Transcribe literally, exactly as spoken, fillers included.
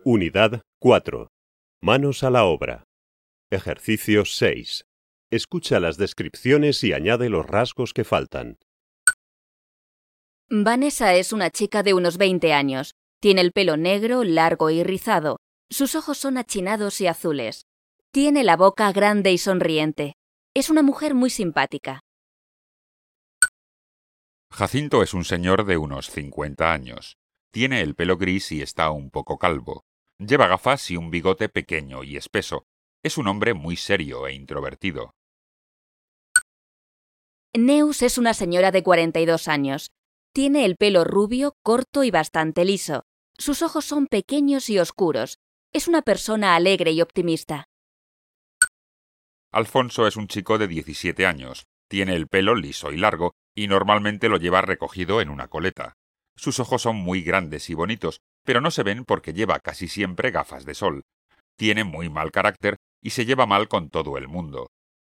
Unidad cuatro. Manos a la obra. Ejercicio seis. Escucha las descripciones y añade los rasgos que faltan. Vanessa es una chica de unos veinte años. Tiene el pelo negro, largo y rizado. Sus ojos son achinados y azules. Tiene la boca grande y sonriente. Es una mujer muy simpática. Jacinto es un señor de unos cincuenta años. Tiene el pelo gris y está un poco calvo. Lleva gafas y un bigote pequeño y espeso. Es un hombre muy serio e introvertido. Neus es una señora de cuarenta y dos años. Tiene el pelo rubio, corto y bastante liso. Sus ojos son pequeños y oscuros. Es una persona alegre y optimista. Alfonso es un chico de diecisiete años. Tiene el pelo liso y largo y normalmente lo lleva recogido en una coleta. Sus ojos son muy grandes y bonitos, pero no se ven porque lleva casi siempre gafas de sol. Tiene muy mal carácter y se lleva mal con todo el mundo.